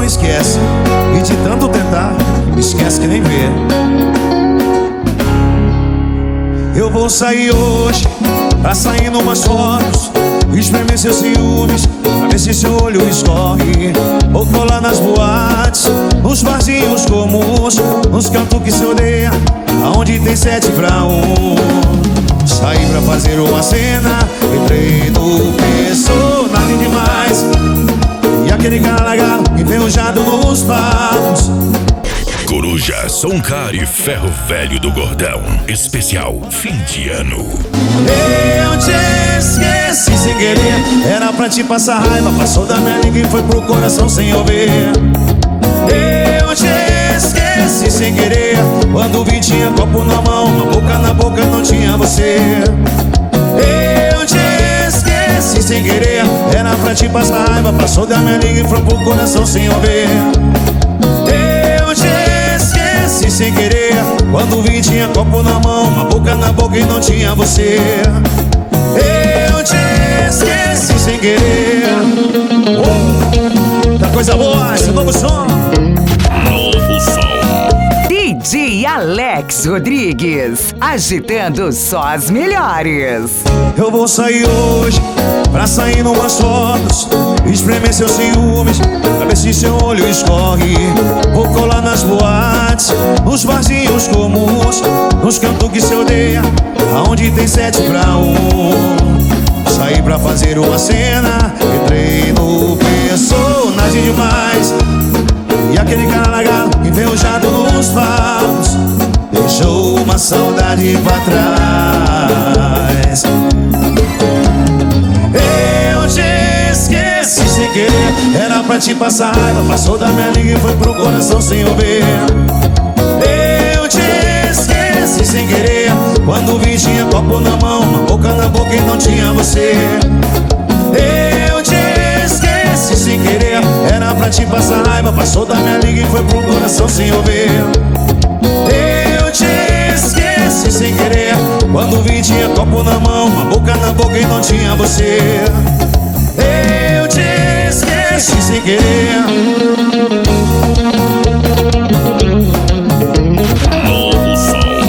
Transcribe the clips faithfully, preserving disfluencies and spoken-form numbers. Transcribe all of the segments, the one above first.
esquece, e de tanto tentar, esquece que nem vê. Eu vou sair hoje, pra sair numas fotos, espremer seus ciúmes, pra ver se seu olho escorre. Vou colar nas boates, nos barzinhos comuns, nos cantos que se odeia, aonde tem sete pra um. Saí pra fazer uma cena, entrei no personagem demais, e aquele cara legal enferrujado nos papos. Coruja, Soncar e Ferro Velho do Gordão. Especial fim de ano. Eu te esqueci sem querer, era pra te passar raiva, passou da minha língua e foi pro coração sem eu ver. Eu te esqueci sem querer, quando vi tinha copo na mão, uma boca na boca não tinha você. Eu te esqueci sem querer, era pra te passar raiva, passou da minha língua e foi pro coração sem eu ver. Eu te esqueci sem querer, quando vi tinha copo na mão, uma boca na boca e não tinha você. Eu te esqueci sem querer. Oh, tá coisa boa, esse novo som. Novo som. D J Alex Rodrigues, agitando só as melhores. Eu vou sair hoje, pra sair numas fotos, espremer seus ciúmes, pra ver se seu olho escorre. Vou colar nas boates, nos barzinhos comuns, nos cantos que se odeia, aonde tem sete pra um. Saí pra fazer uma cena, entrei no personagem demais, e aquele cara legal enferrujado nos papos deixou uma saudade pra trás. Eu te esqueci sem querer, era pra te passar raiva, passou da minha língua e foi pro coração sem eu ver. Eu te esqueci sem querer, quando vi tinha copo na mão, uma boca na boca e não tinha você. Eu te esqueci sem querer, era pra te passar raiva, passou da minha língua e foi pro coração sem eu ver. Eu te esqueci sem querer, quando vi tinha copo na mão, uma boca na boca e não tinha você. Eu te esqueci sem querer. Novo som.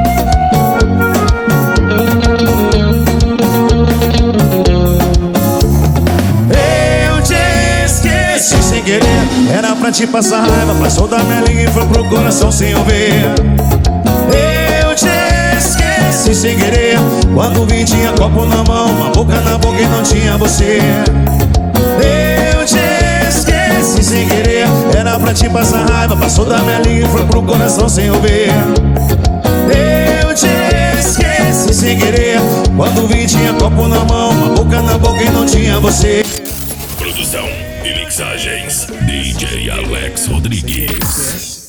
Eu te esqueci sem querer, era pra te passar raiva, passou da minha língua e foi pro coração sem eu ver. Eu te esqueci sem querer, quando vi tinha copo na mão, uma boca na boca e não tinha você. Eu te esqueci sem querer, era pra te passar raiva, passou da minha língua e foi pro coração sem eu ver. Eu te esqueci sem querer, quando vi tinha copo na mão, uma boca na boca e não tinha você. Produção e mixagens D J Alex Rodrigues.